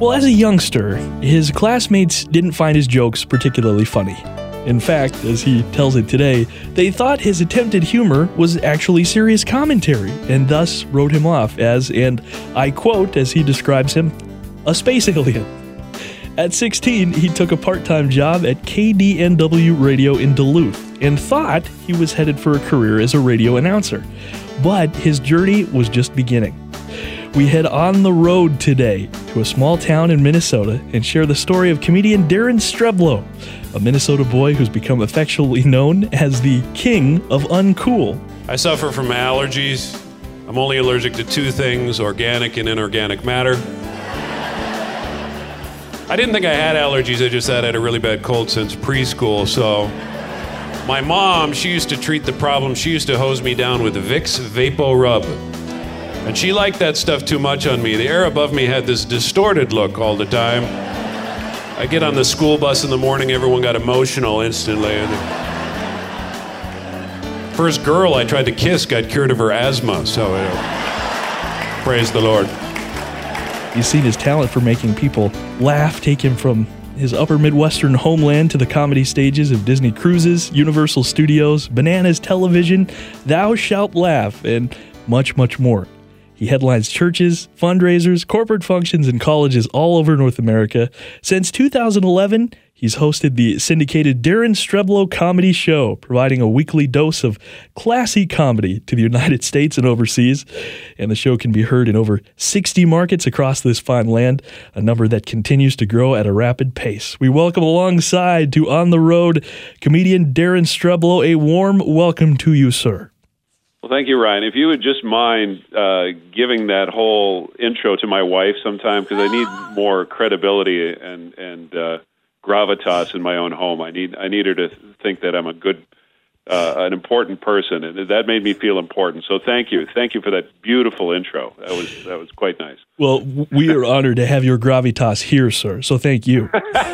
Well, as a youngster, his classmates didn't find his jokes particularly funny. In fact, as he tells it today, they thought his attempted humor was actually serious commentary, and thus wrote him off as, and I quote as he describes him, a space alien. At 16, he took a part-time job at KDNW Radio in Duluth and thought he was headed for a career as a radio announcer. But his journey was just beginning. We head on the road today to a small town in Minnesota and share the story of comedian Darren Streblow, a Minnesota boy who's become affectionately known as the king of uncool. I suffer from allergies. I'm only allergic to two things, organic and inorganic matter. I didn't think I had allergies, I just had a really bad cold since preschool, so my mom, she used to treat the problem, she used to hose me down with Vicks Vapo Rub. And she liked that stuff too much on me. The air above me had this distorted look all the time. I get on the school bus in the morning, everyone got emotional instantly. And the first girl I tried to kiss got cured of her asthma, so praise the Lord. He's seen his talent for making people laugh take him from his upper Midwestern homeland to the comedy stages of Disney Cruises, Universal Studios, Bananas Television, Thou Shalt Laugh, and much, much more. He headlines churches, fundraisers, corporate functions, and colleges all over North America. Since 2011, he's hosted the syndicated Darren Streblow Comedy Show, providing a weekly dose of classy comedy to the United States and overseas. And the show can be heard in over 60 markets across this fine land, a number that continues to grow at a rapid pace. We welcome alongside to On the Road comedian Darren Streblow. A warm welcome to you, sir. Well, thank you, Ryan. If you would just mind giving that whole intro to my wife sometime, because I need more credibility and gravitas in my own home. I need her to think that I'm a good, an important person, and that made me feel important. So thank you for that beautiful intro. That was quite nice. Well, we are honored to have your gravitas here, sir. So thank you.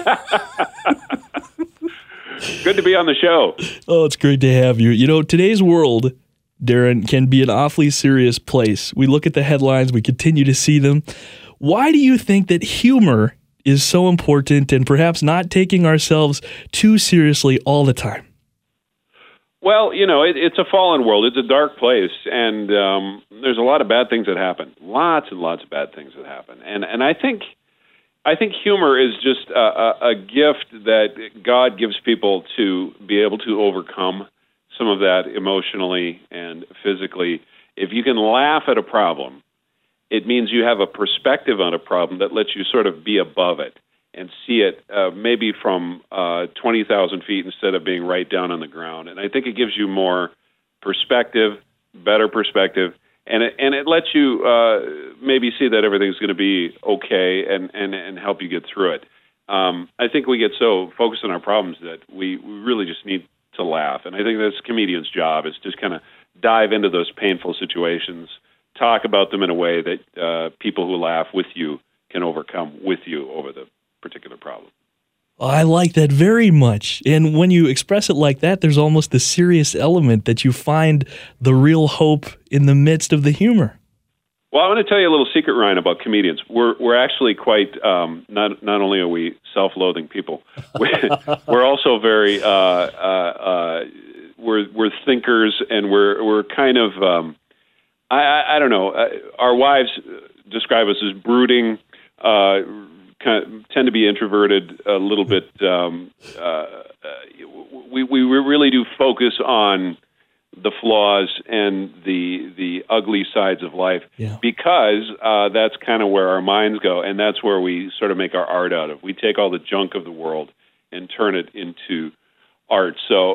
Good to be on the show. Oh, it's great to have you. You know, today's world, Darren, can be an awfully serious place. We look at the headlines, we continue to see them. Why do you think that humor is so important and perhaps not taking ourselves too seriously all the time? Well, you know, it's a fallen world. It's a dark place, and there's a lot of bad things that happen. Lots and lots of bad things that happen. And I think humor is just a gift that God gives people to be able to overcome some of that emotionally and physically. If you can laugh at a problem, it means you have a perspective on a problem that lets you sort of be above it and see it maybe from 20,000 feet instead of being right down on the ground. And I think it gives you more perspective, better perspective, and it lets you maybe see that everything's going to be okay and help you get through it. I think we get so focused on our problems that we really just need to laugh. And I think that's a comedian's job, is just kind of dive into those painful situations, talk about them in a way that people who laugh with you can overcome with you over the particular problem. I like that very much. And when you express it like that, there's almost the serious element that you find the real hope in the midst of the humor. Well, I want to tell you a little secret, Ryan, about comedians. We're actually quite, not only are we self-loathing people, we're also very, we're thinkers, and we're kind of, I don't know, our wives describe us as brooding, tend to be introverted a little bit. We really do focus on the flaws and the ugly sides of life, because that's kind of where our minds go, and that's where we sort of make our art out of. We take all the junk of the world and turn it into art.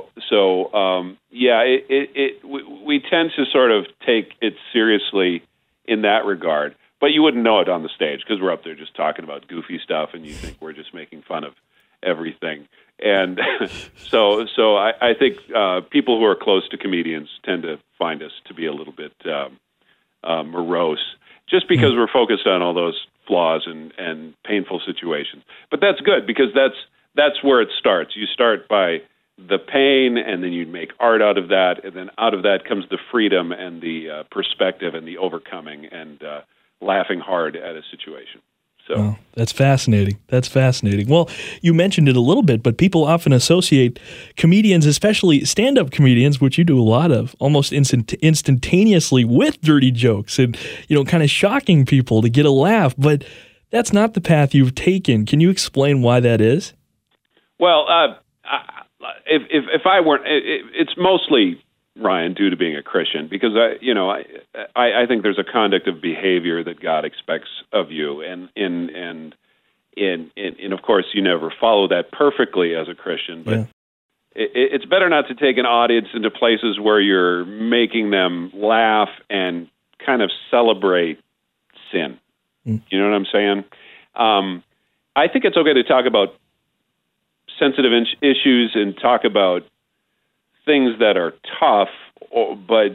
We tend to sort of take it seriously in that regard. But you wouldn't know it on the stage because we're up there just talking about goofy stuff, and you think we're just making fun of everything. And so I think people who are close to comedians tend to find us to be a little bit morose, just because we're focused on all those flaws and painful situations. But that's good, because that's where it starts. You start by the pain, and then you make art out of that, and then out of that comes the freedom and the perspective and the overcoming and laughing hard at a situation. So Oh, that's fascinating. That's fascinating. Well, you mentioned it a little bit, but people often associate comedians, especially stand-up comedians, which you do a lot of, almost instantaneously with dirty jokes and, kind of shocking people to get a laugh. But that's not the path you've taken. Can you explain why that is? Well, if I weren't, it's mostly, Ryan, due to being a Christian, because I think there's a conduct of behavior that God expects of you, and of course you never follow that perfectly as a Christian, but it's better not to take an audience into places where you're making them laugh and kind of celebrate sin. You know what I'm saying? I think it's okay to talk about sensitive issues and talk about things that are tough, but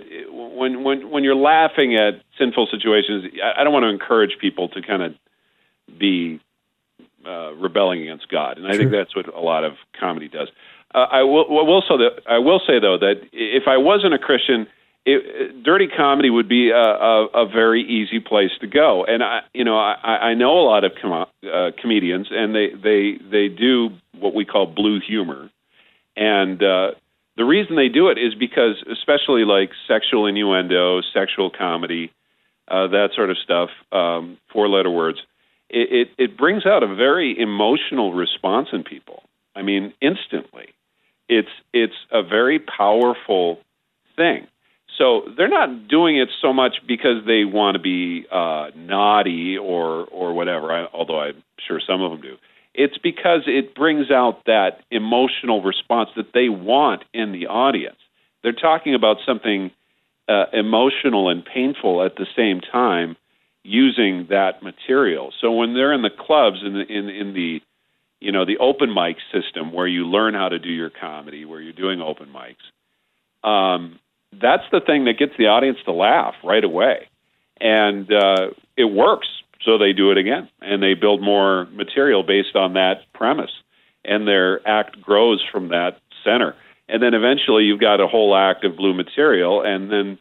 when you're laughing at sinful situations, I don't want to encourage people to kind of be rebelling against God, and I think that's what a lot of comedy does. I will say though that if I wasn't a Christian, dirty comedy would be a very easy place to go, and I know a lot of comedians, and they do what we call blue humor, and the reason they do it is because, especially like sexual innuendo, sexual comedy, that sort of stuff, four-letter words, it brings out a very emotional response in people. I mean, instantly. It's a very powerful thing. So they're not doing it so much because they want to be naughty or whatever, although I'm sure some of them do. It's because it brings out that emotional response that they want in the audience. They're talking about something emotional and painful at the same time using that material. So when they're in the clubs, in the the open mic system where you learn how to do your comedy, where you're doing open mics, that's the thing that gets the audience to laugh right away. And it works. So they do it again, and they build more material based on that premise, and their act grows from that center. And then eventually you've got a whole act of blue material, and then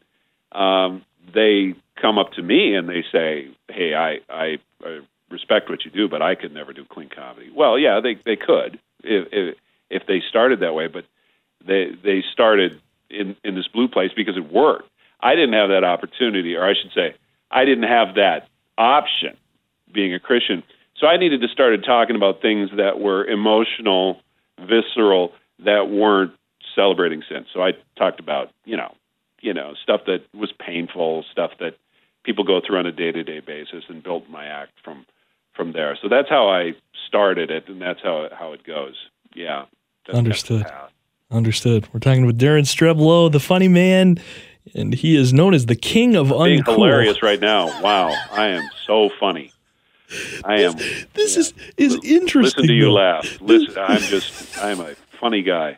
they come up to me and they say, hey, I respect what you do, but I could never do clean comedy. Well, yeah, they could if they started that way, but they started in this blue place because it worked. I didn't have that opportunity, or I should say, I didn't have that option being a Christian. So I needed to start talking about things that were emotional, visceral, that weren't celebrating sin. So I talked about, stuff that was painful, stuff that people go through on a day-to-day basis, and built my act from there. So that's how I started it, and that's how it goes. Yeah. Understood. We're talking with Darren Streblow, the funny man, and he is known as the king of uncool. Being hilarious right now. Wow, I am so funny. I am. This is interesting. Listen to you laugh. Listen, I'm a funny guy.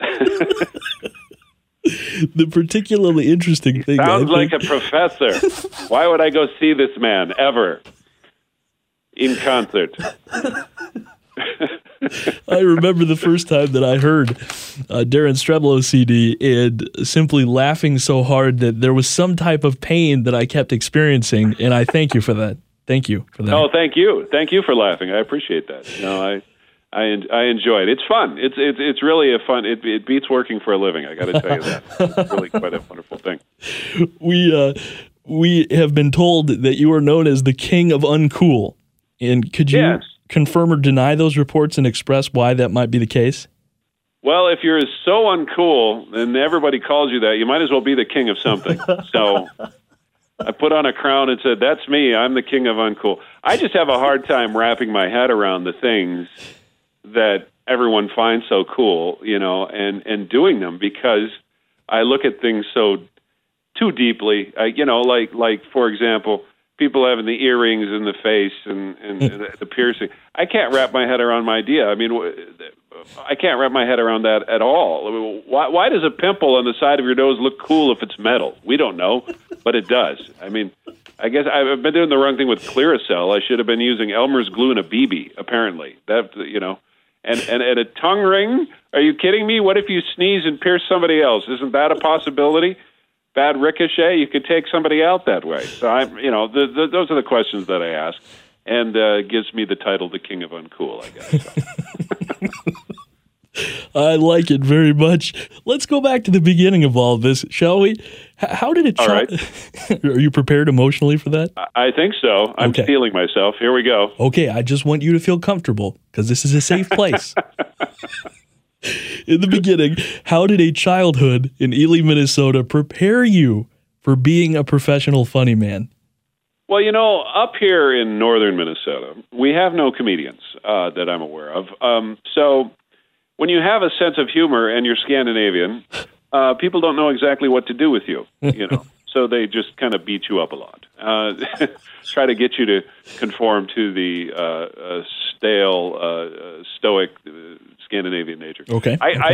The particularly interesting thing. Sounds like a professor. Why would I go see this man ever in concert? I remember the first time that I heard Darren Streblow CD and simply laughing so hard that there was some type of pain that I kept experiencing, and I thank you for that. Thank you for that. Oh, thank you. Thank you for laughing. I appreciate that. I enjoy it. It's fun. It's really a fun. It beats working for a living. I got to tell you that. It's really quite a wonderful thing. We have been told that you are known as the king of uncool, and could you confirm or deny those reports and express why that might be the case? Well, if you're so uncool and everybody calls you that, you might as well be the king of something. So I put on a crown and said, that's me. I'm the king of uncool. I just have a hard time wrapping my head around the things that everyone finds so cool, and doing them, because I look at things so too deeply. Like for example, people having the earrings in the face and the piercing. I can't wrap my head around my idea. I mean, I can't wrap my head around that at all. I mean, why does a pimple on the side of your nose look cool if it's metal? We don't know, but it does. I mean, I guess I've been doing the wrong thing with Clearasil. I should have been using Elmer's glue and a BB, apparently. And a tongue ring? Are you kidding me? What if you sneeze and pierce somebody else? Isn't that a possibility? Bad ricochet? You could take somebody out that way. So those are the questions that I ask. and gives me the title the King of Uncool, I guess. I like it very much. Let's go back to the beginning of all this, shall we? How did it? All right. Are you prepared emotionally for that? I think so. I'm Okay. steeling myself. Here we go. Okay, I just want you to feel comfortable because this is a safe place. In the beginning, how did a childhood in Ely, Minnesota prepare you for being a professional funny man? Well, up here in northern Minnesota, we have no comedians that I'm aware of. So when you have a sense of humor and you're Scandinavian, people don't know exactly what to do with you, So they just kind of beat you up a lot. Try to get you to conform to the stale, stoic Scandinavian nature. Okay. I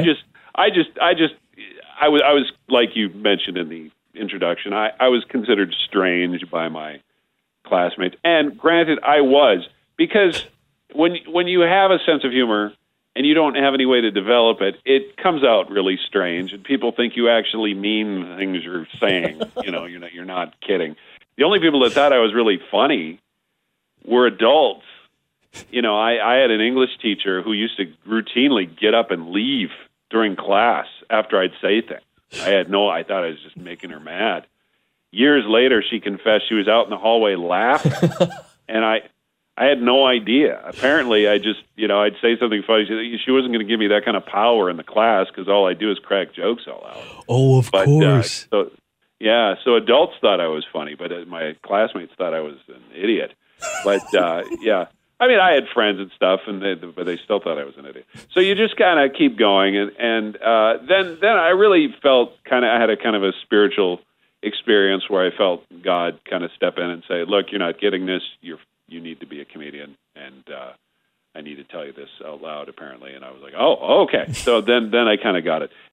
was like you mentioned in the introduction. I was considered strange by my classmates, and granted, I was, because when you have a sense of humor and you don't have any way to develop it, it comes out really strange, and people think you actually mean things you're saying. You're not kidding. The only people that thought I was really funny were adults. I had an English teacher who used to routinely get up and leave during class after I'd say things. I thought I was just making her mad. Years later, she confessed she was out in the hallway laughing, and I had no idea. Apparently, I'd say something funny. She wasn't going to give me that kind of power in the class because all I do is crack jokes all out. Oh, of course. So adults thought I was funny, but my classmates thought I was an idiot. But yeah, I mean, I had friends and stuff, but they still thought I was an idiot. So you just kind of keep going, and then I really felt I had a kind of a spiritual experience where I felt God kind of step in and say, "Look, you're not getting this. You need to be a comedian, and I need to tell you this out loud." Apparently, and I was like, "Oh, okay." So then I kind of got it.